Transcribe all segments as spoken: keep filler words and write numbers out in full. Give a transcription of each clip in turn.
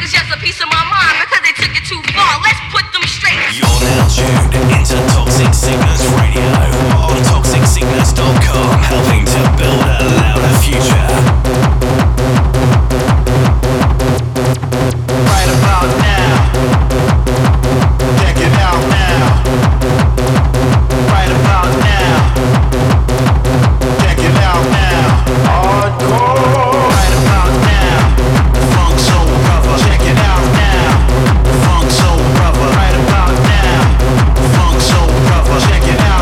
is just a piece of my mind because they took it too far. Let's put them straight. You're now tuned into Toxic Sickness Radio on toxic sickness dot com, helping to build a louder future. Right about now, check it out now. Right about now, check it out now. Hardcore. Right about now, funk soul brother. Check it out now, funk soul brother. Right about now, funk soul brother. Check it out.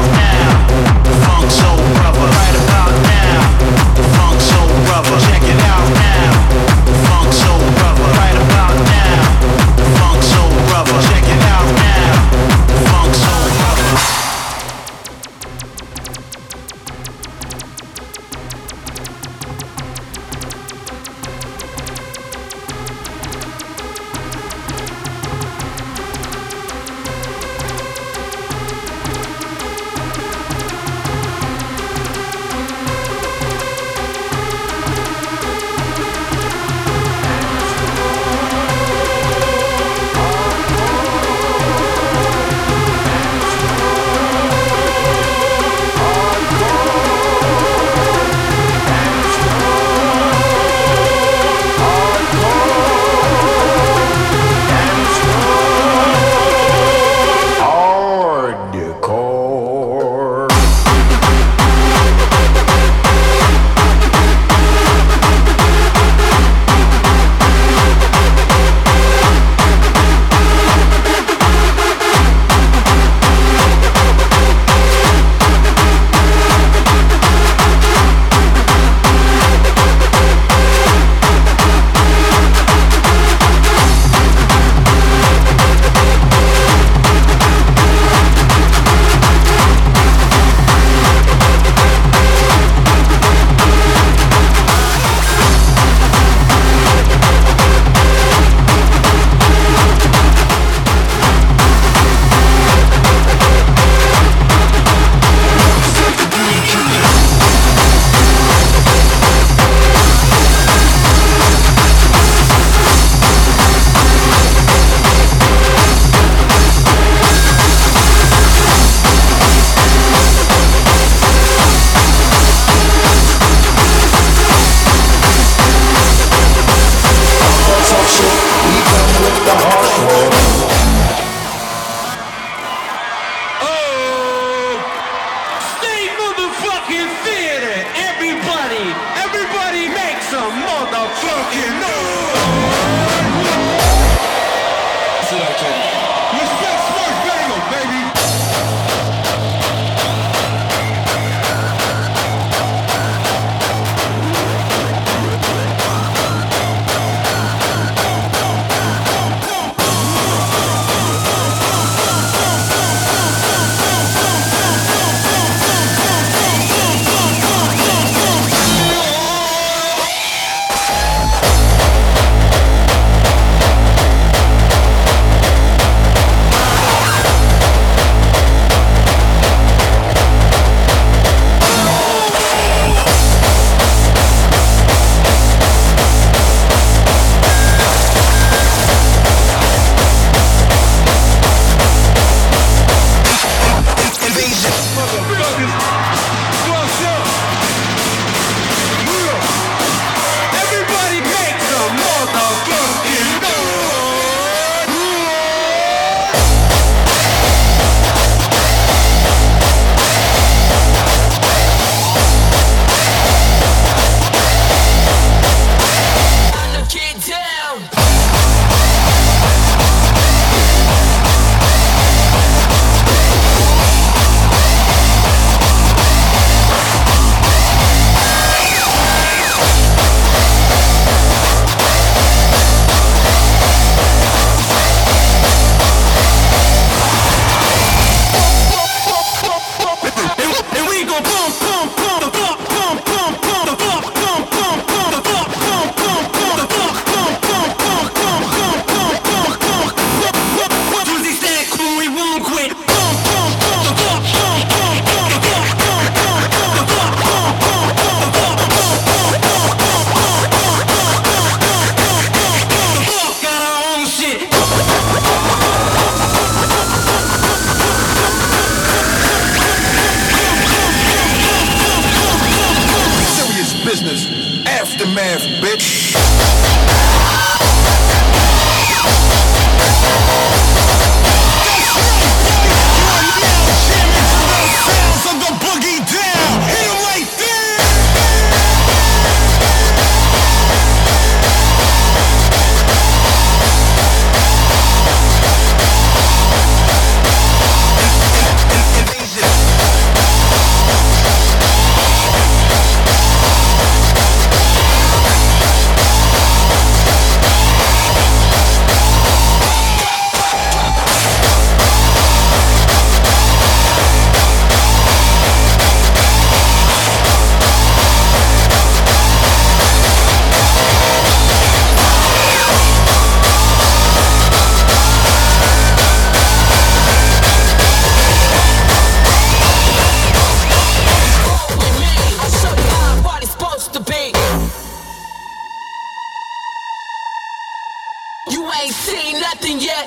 You ain't seen nothing yet.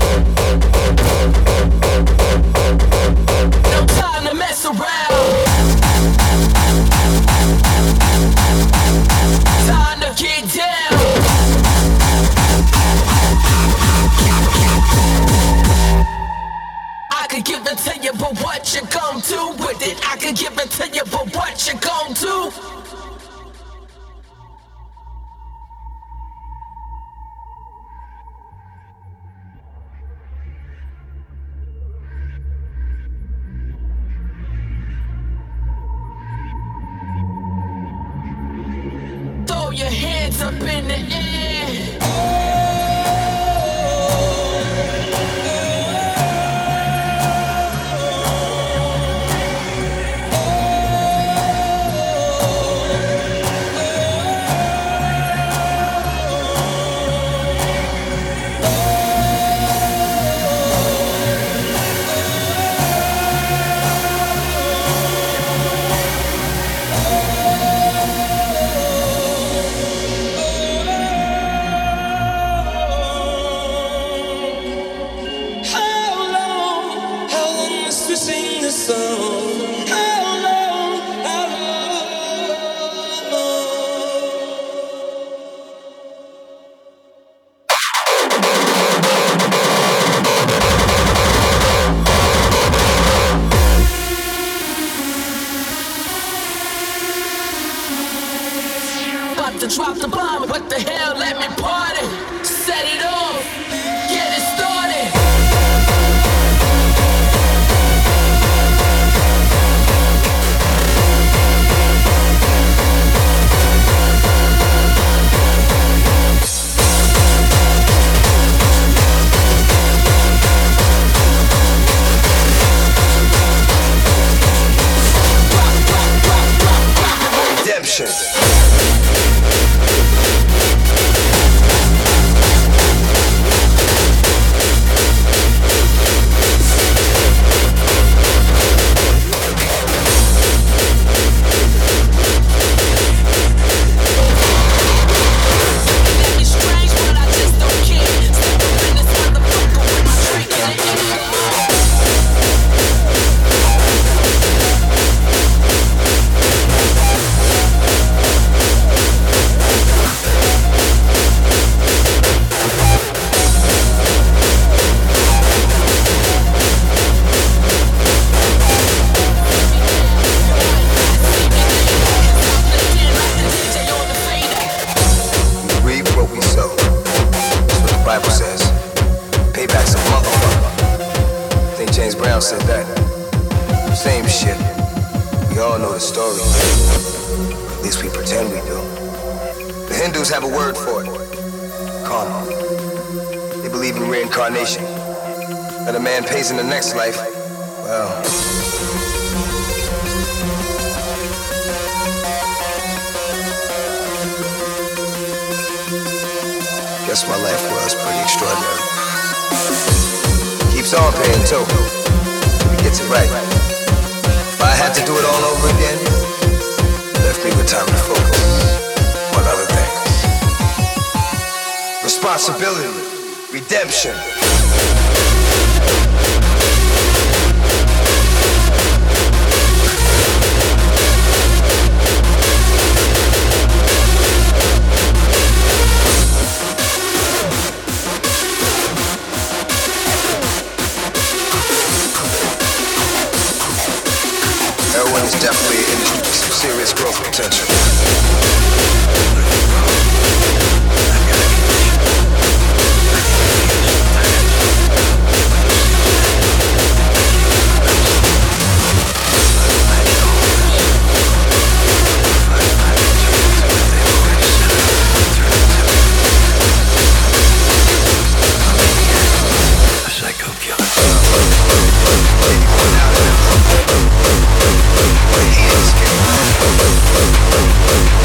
No time to mess around. Time to get down. I could give it to you, but what you gon' do with it? I could give it to you, but what you gon' do? Throw your hands up in the air. To drop the bomb, what the hell, let me party. Set it off, get it started. Redemption. Said that. Same shit. We all know the story. At least we pretend we do. The Hindus have a word for it. Karma. They believe in reincarnation. That a man pays in the next life. Well. Guess my life was pretty extraordinary. Keeps on paying too. Gets it right. If I had to do it all over again, left me with time to focus on other things. Responsibility, redemption. Heroin is definitely an industry with some serious growth potential. Psycho killer.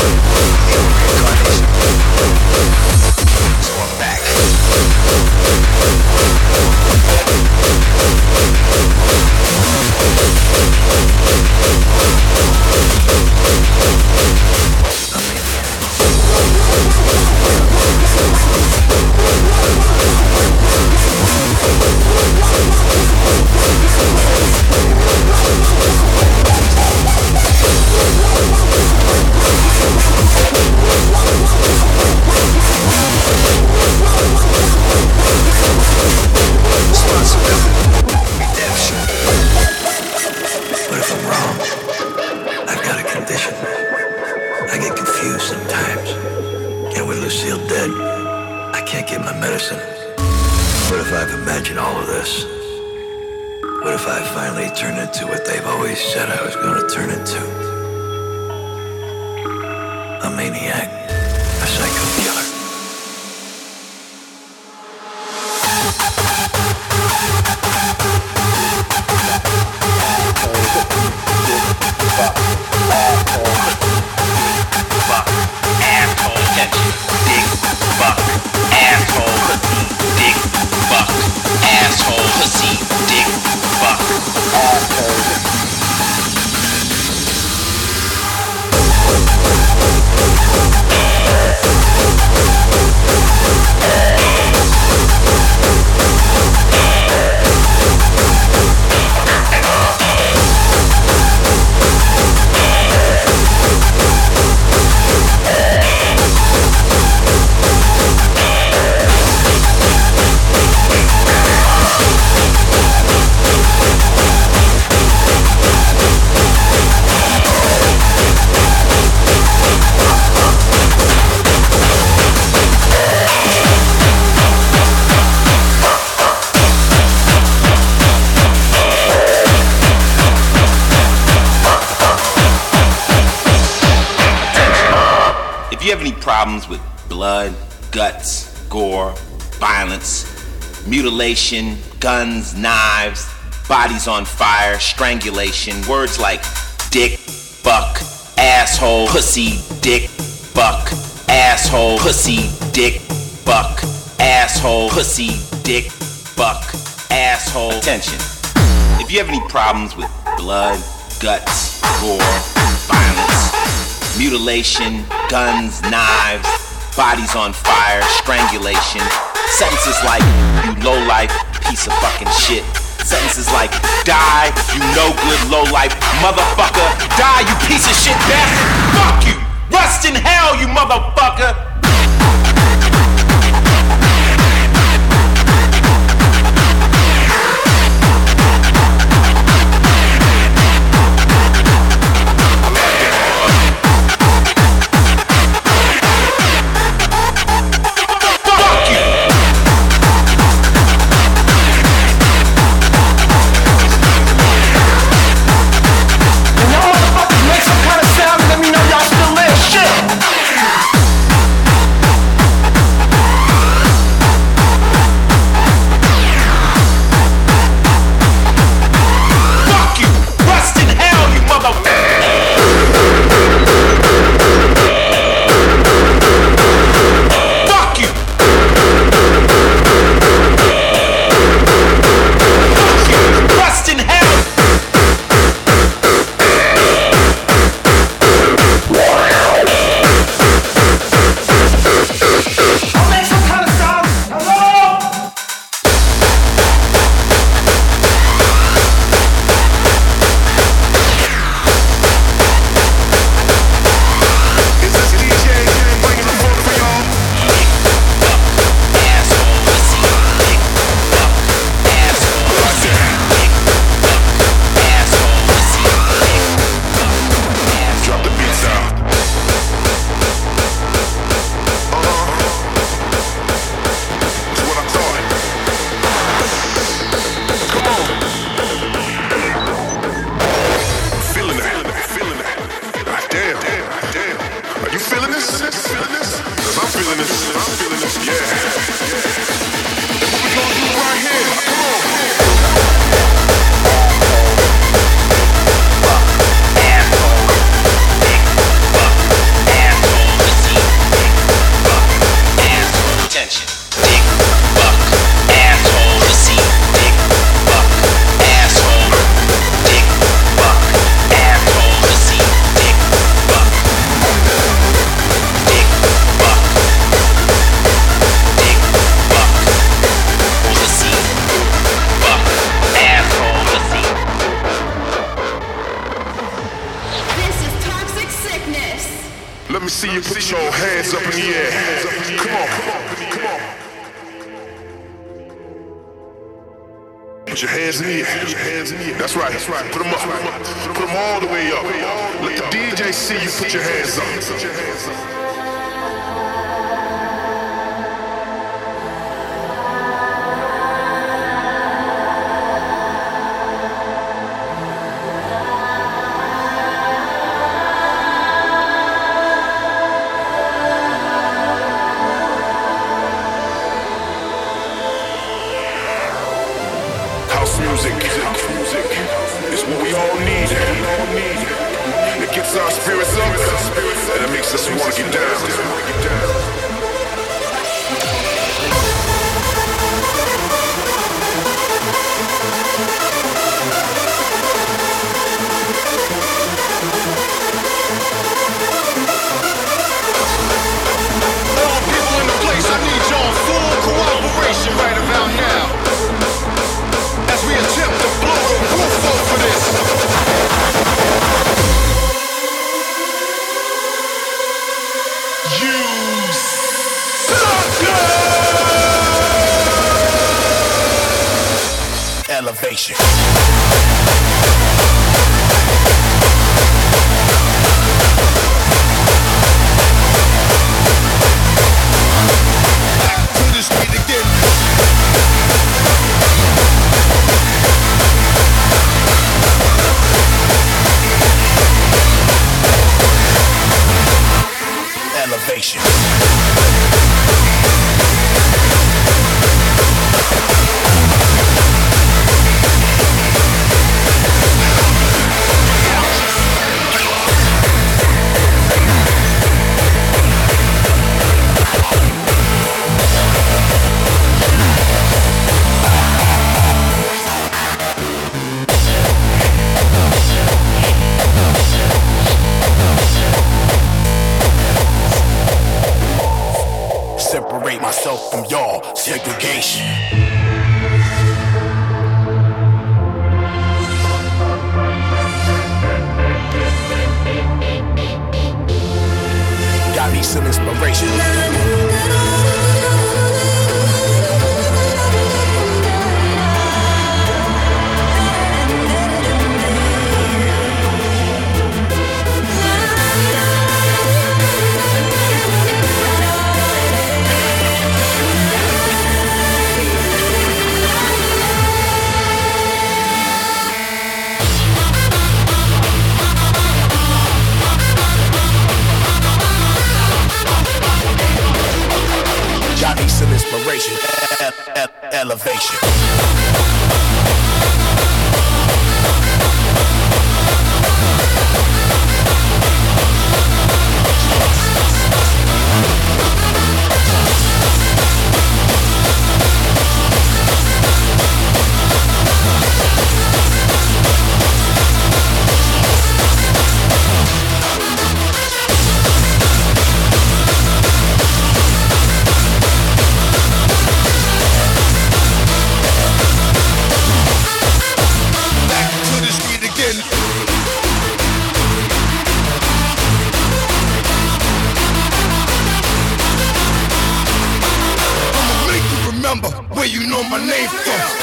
get my medicine. What if I've imagined all of this? What if I finally turn into what they've always said I was going to turn into? A maniac, a psycho killer. Problems with blood, guts, gore, violence, mutilation, guns, knives, bodies on fire, strangulation, words like dick, fuck, asshole, pussy, dick, fuck, asshole, pussy, dick, fuck, asshole, pussy, dick, fuck, asshole. Attention. If you have any problems with blood, guts, gore, violence, mutilation, guns, knives, bodies on fire, strangulation, sentences like, you low-life piece of fucking shit. Sentences like, die, you no-good low-life motherfucker. Die, you piece of shit bastard. Fuck you. Rust in hell, you motherfucker. see you put your hands up in the air. Come on, come on. Put your hands in the air. Put your hands in the air. That's right, that's right. Put them up. Put them all the way up. Let the D J see you put your hands up. what we all need. It gets our spirits up, and it makes us want to get down. Cooperation right about now, as we attempt to blow the roof off of this. You sucker! Elevation. Elevation. Separate myself from y'all, segregation. Got me some inspiration. Some inspiration, e- e- elevation. Where you know my name from.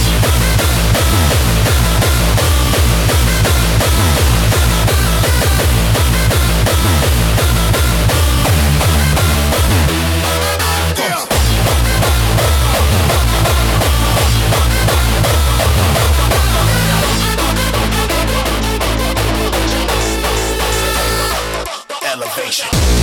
Elevation.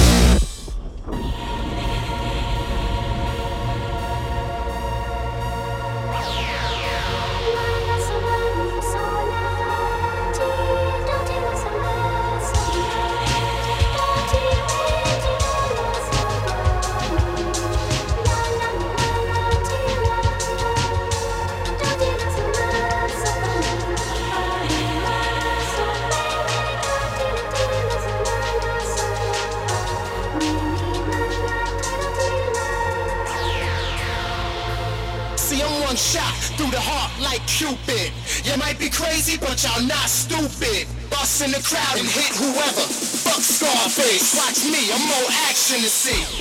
Shot through the heart like Cupid. You might be crazy, but y'all not stupid. Bust in the crowd and hit whoever. Fuck Scarface. Watch me, I'm more action to see.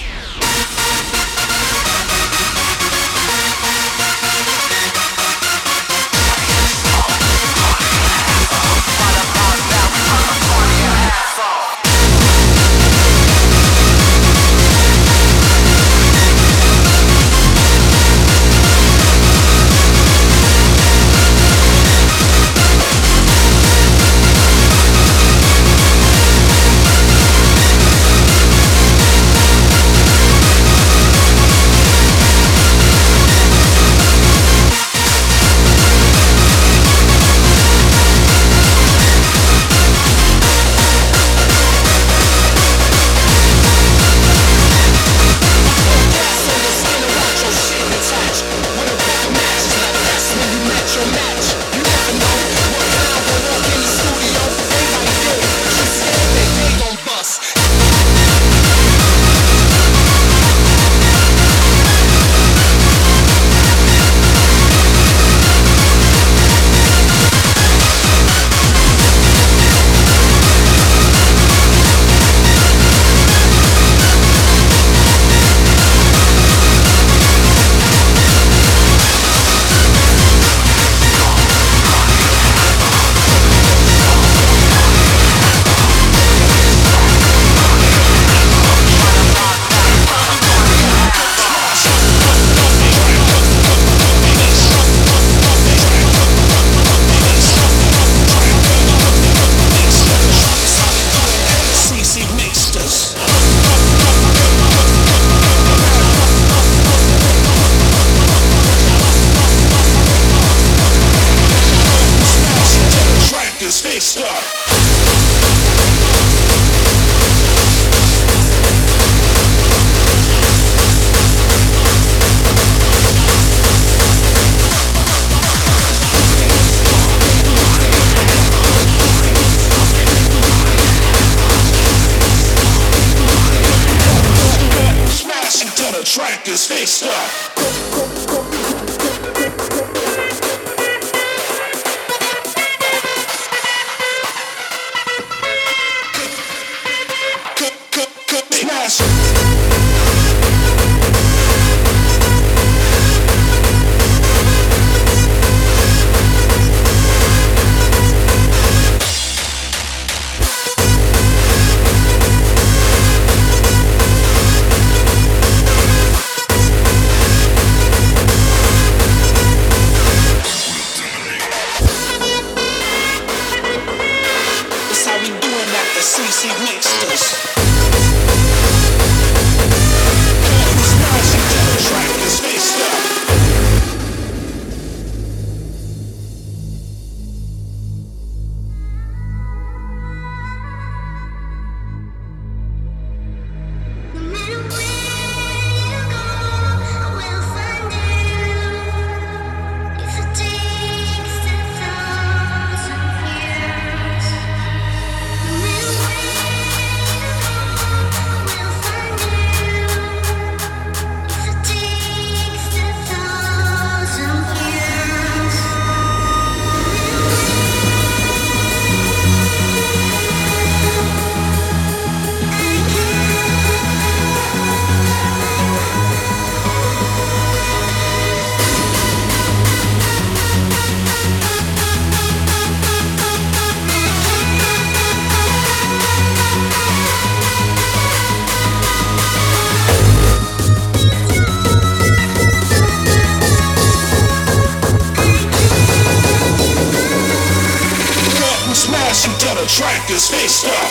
track is fixed up.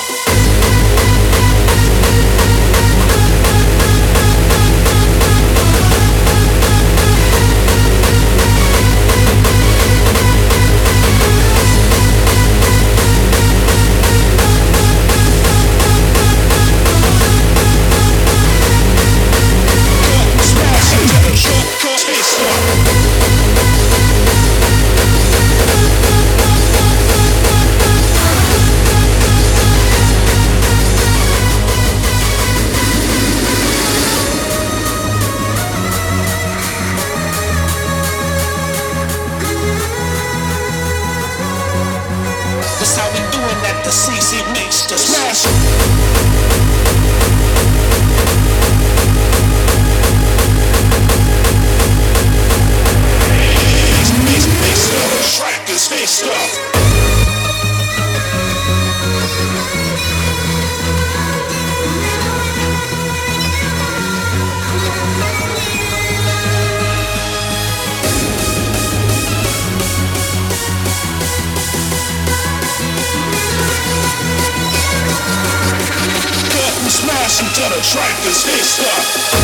Until the track is fixed up.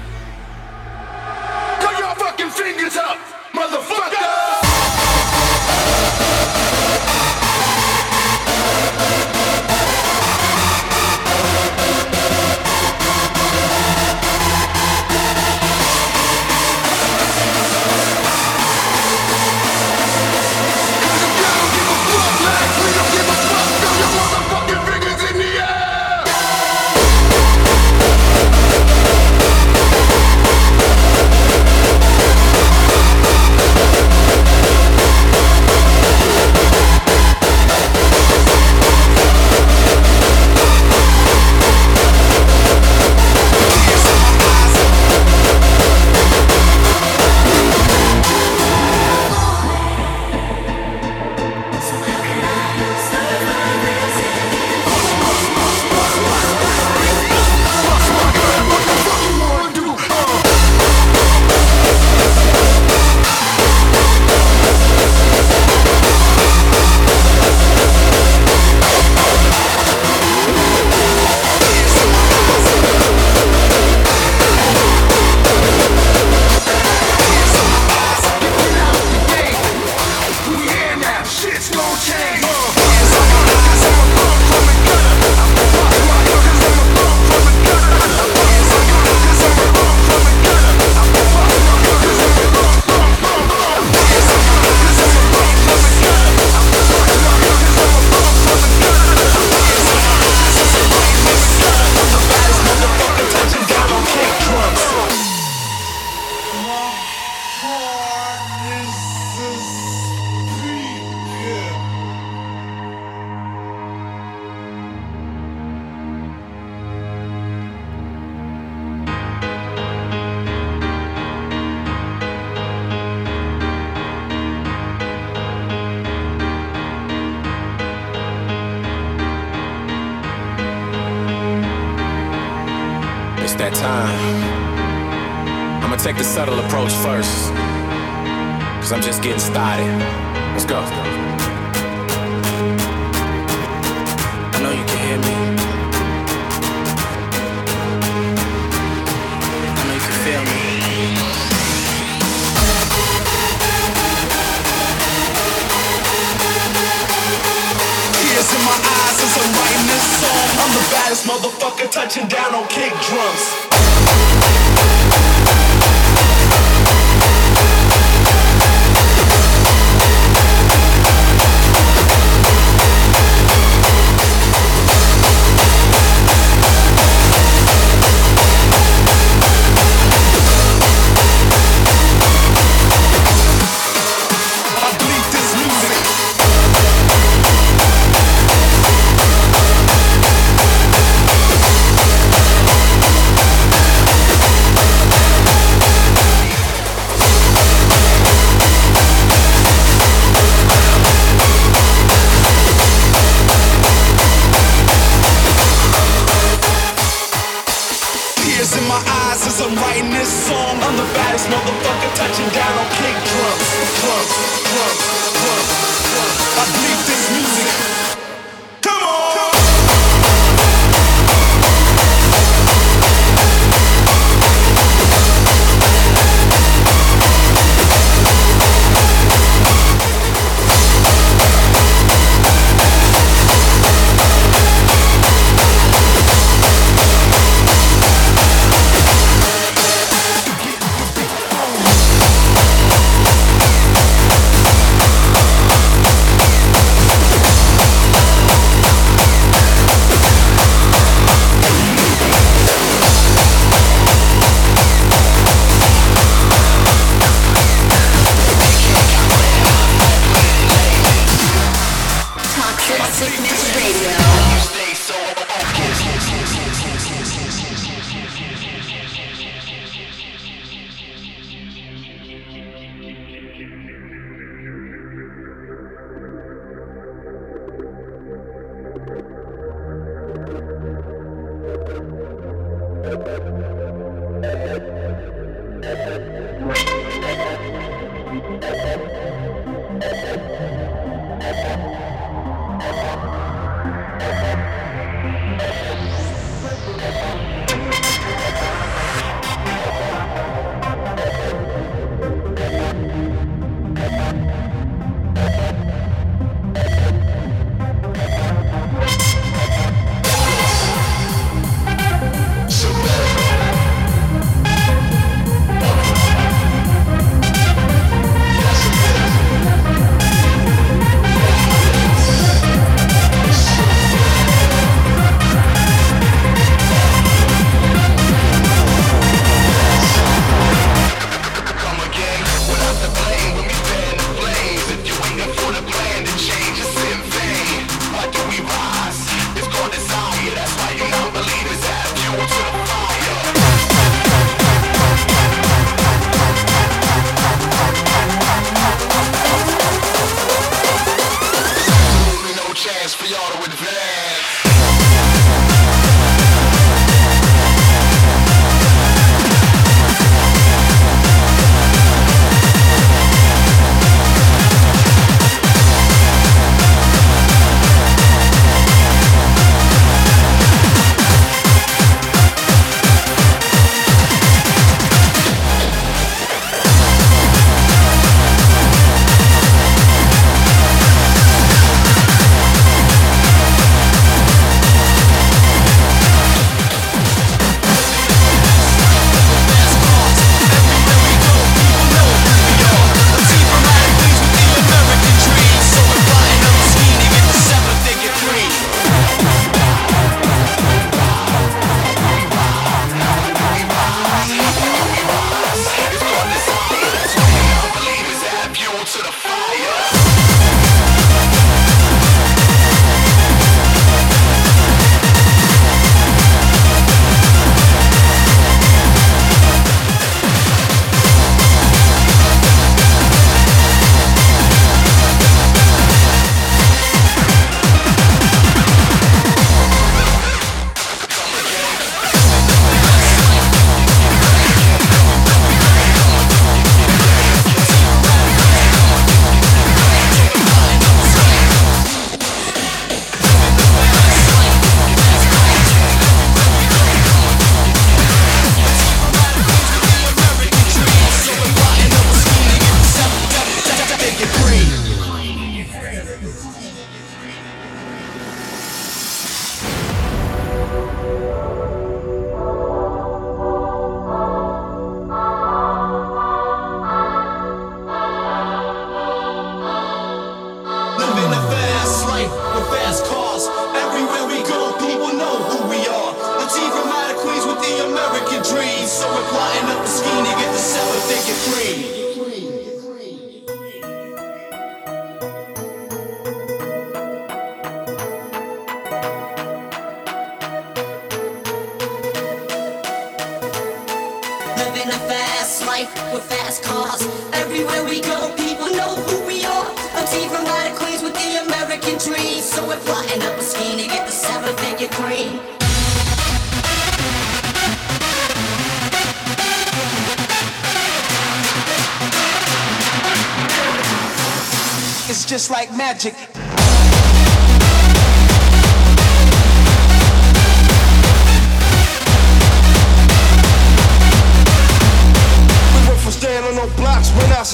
Fingers up, motherfucker! time. I'ma take the subtle approach first, cause I'm just getting started. Let's go. I know you can hear me. I know you can feel me. Tears in my eyes as I'm writing this song. I'm the baddest motherfucker touching down on kick drums. I'm writing this song. I'm the baddest motherfucker touching down on kick drums. Drums, drums, drums, drums. I bleed this music. Come on! American dream. So we're plotting up a scheme to get the seven-figure cream. Living a fast life with fast cars. Everywhere we go, people know who we are. A team from out of Queens with the American dream. So we're plotting up a scheme to get the seven-figure cream. It's just like magic. We went from staying on no blocks when I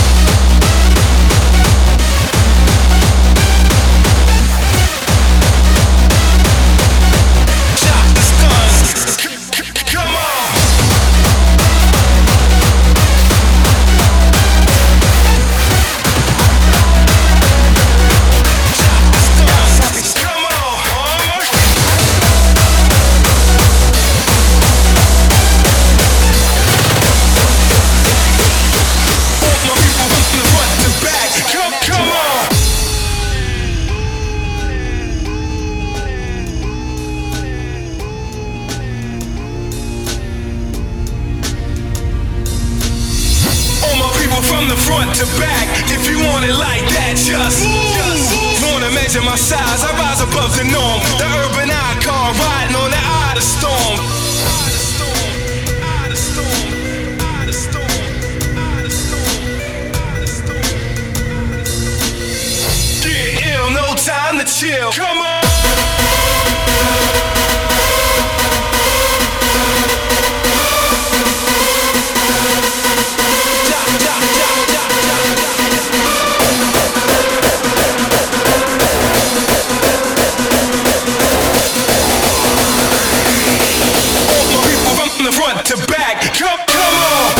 to back, if you want it like that, just, just wanna measure my size, I rise above the norm. The urban icon, riding on the eye of the storm. Get ill, no time to chill. Come on. To back, come, come on.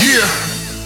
Yeah.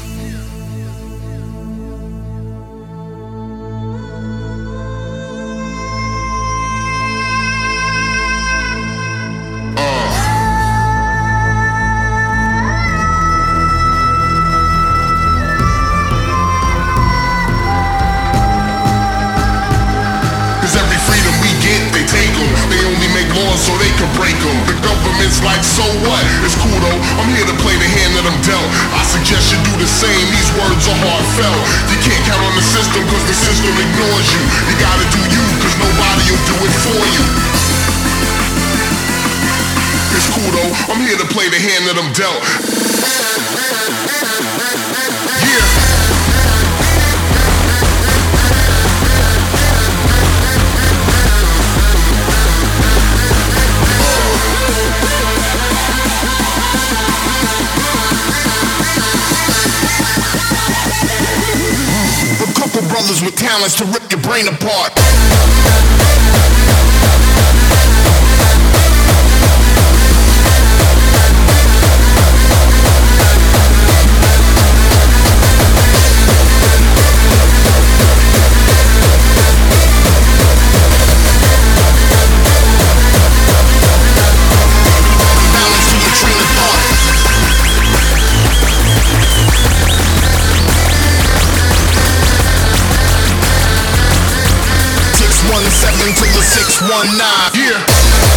So they can break them. The government's like, so what? It's cool though, I'm here to play the hand that I'm dealt. I suggest you do the same, these words are heartfelt. You can't count on the system cause the system ignores you. You gotta do you cause nobody will do it for you. It's cool though, I'm here to play the hand that I'm dealt. Yeah. Brothers with talents to rip your brain apart. Balance to your train of thought. One seven to the six one nine. Yeah.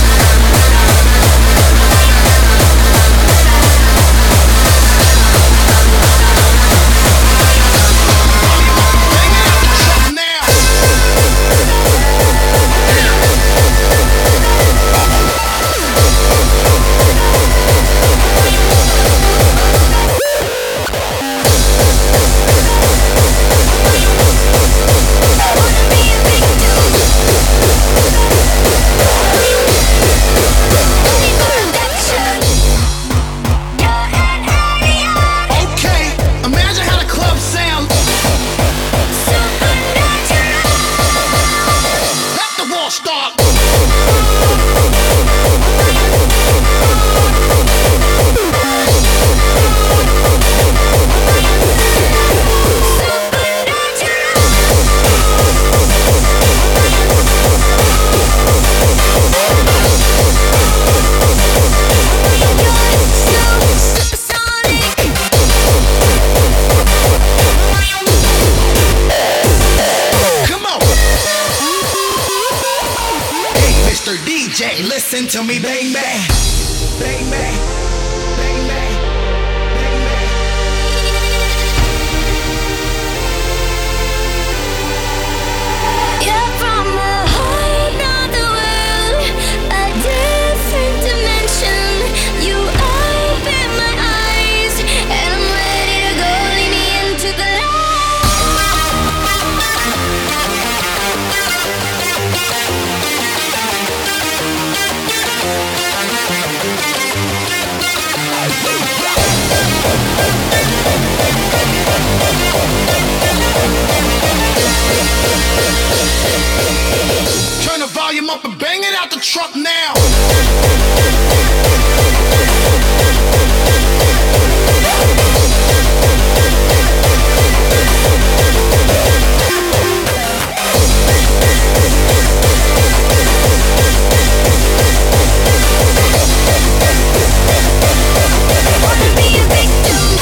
Listen to me, bang bang, bang bang, bang bang, bang bang. You're from a whole nother world, a different dimension. You open my eyes, and I'm ready to go. Lead me into the Turn the volume up and bang it out the truck now. wanna be a victim.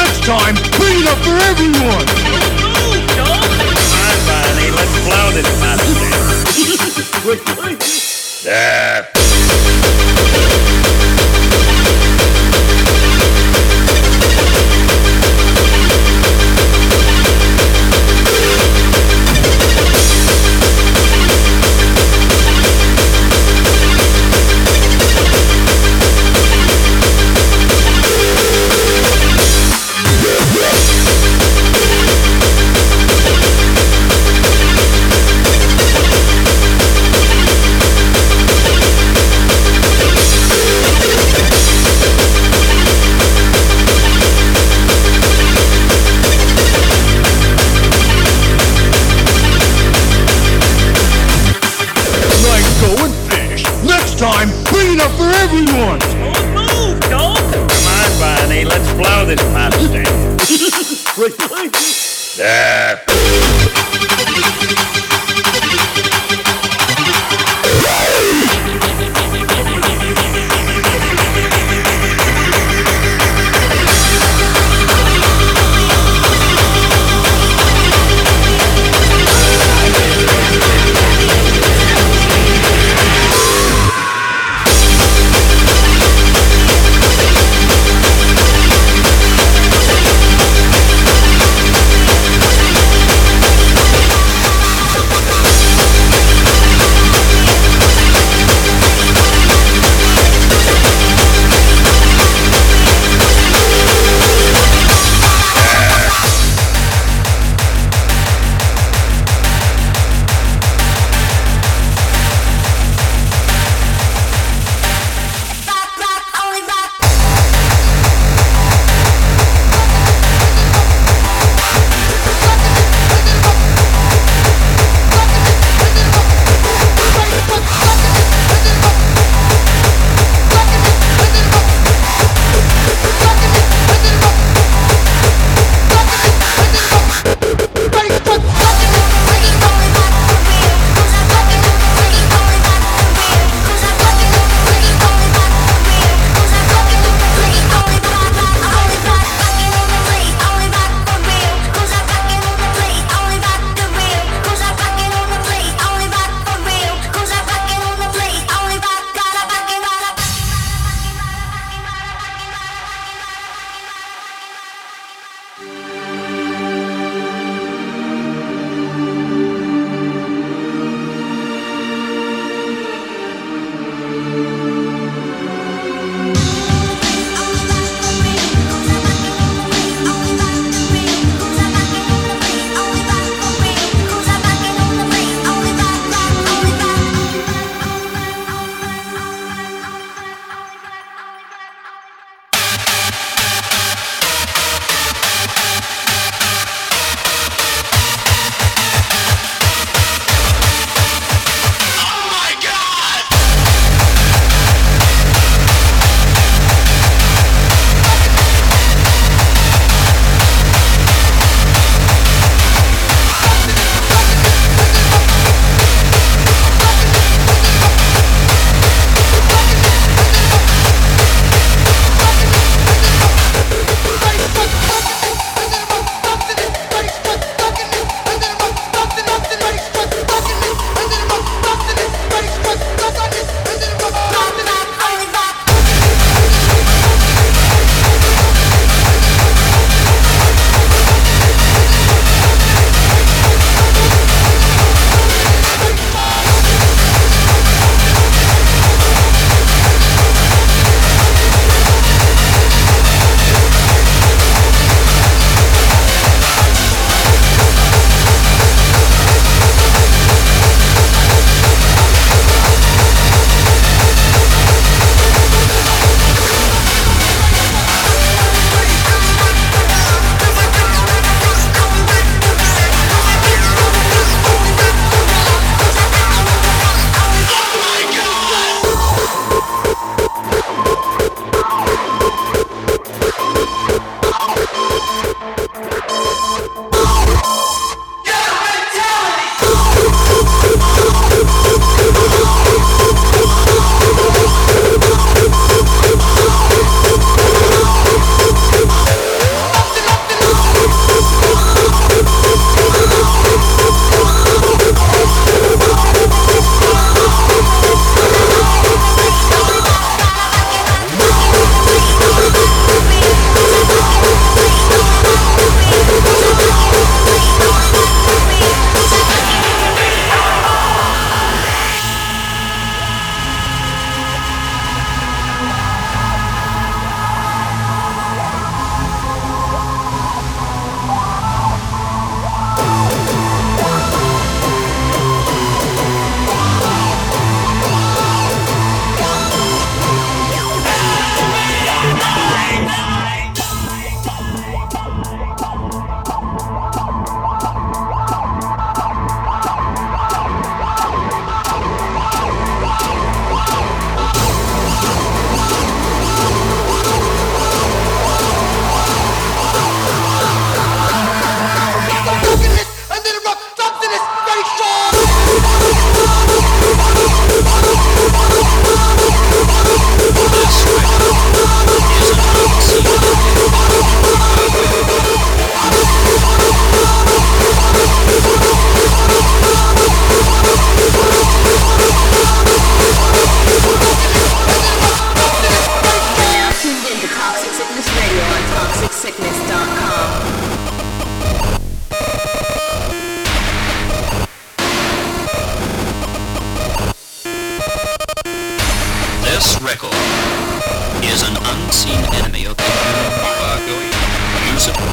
Next time, bring it up for everyone! Move, dog! Come on, Barney, let's blow this bastard. There. Time, bring it up for everyone! Don't move, dog! Come on, Barney, let's blow this bastard. There.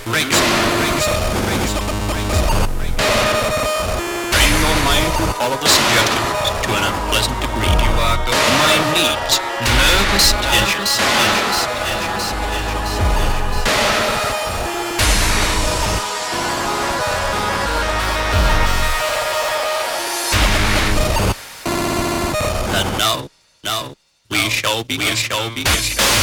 Rings, rings, rings, rings, rings. Train your mind to follow the suggestions to an unpleasant degree. You are going. Mind needs nervous tension, tension, tension, and now, now, we shall be, we shall be, we shall be.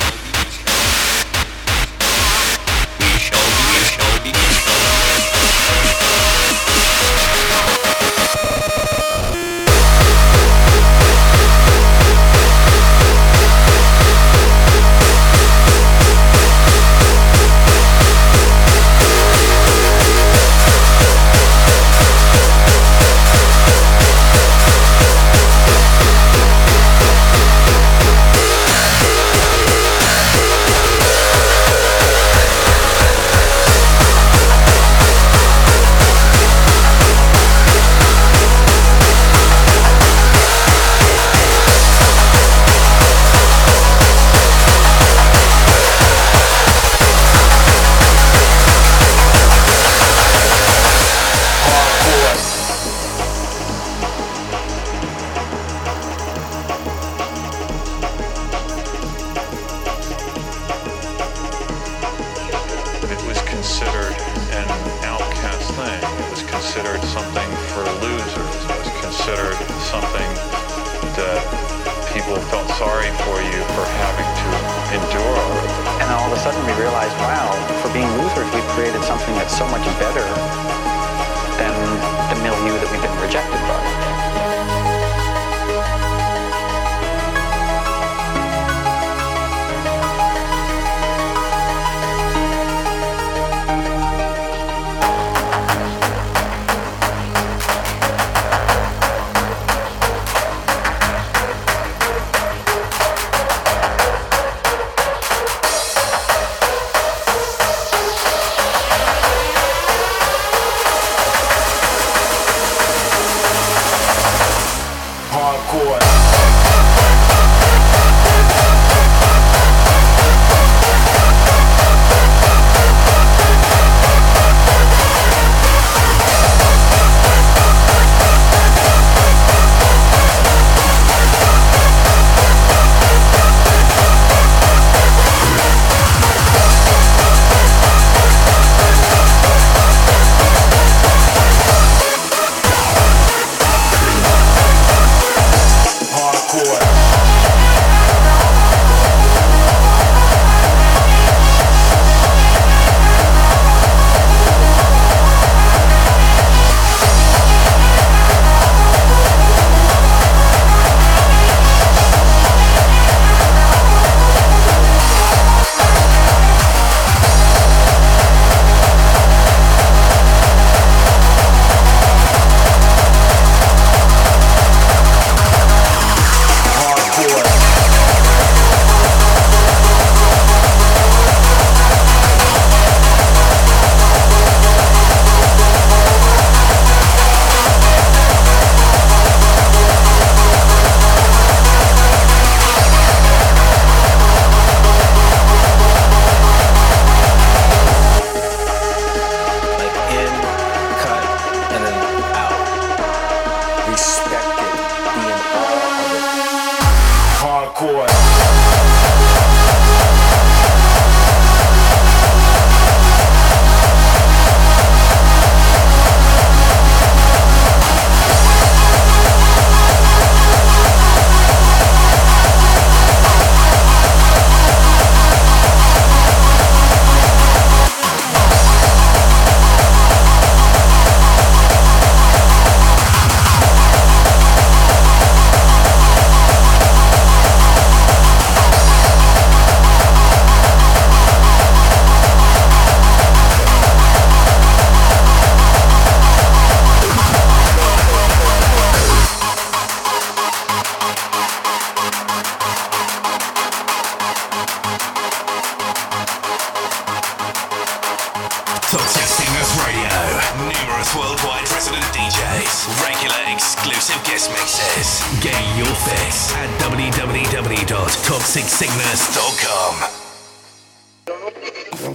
Numerous worldwide resident D Js, regular exclusive guest mixes. Get your fix at w w w dot toxic sickness dot com.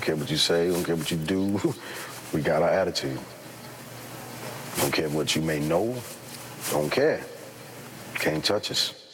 care what you say, don't care what you do. We got our attitude. Don't care what you may know, don't care. Can't touch us.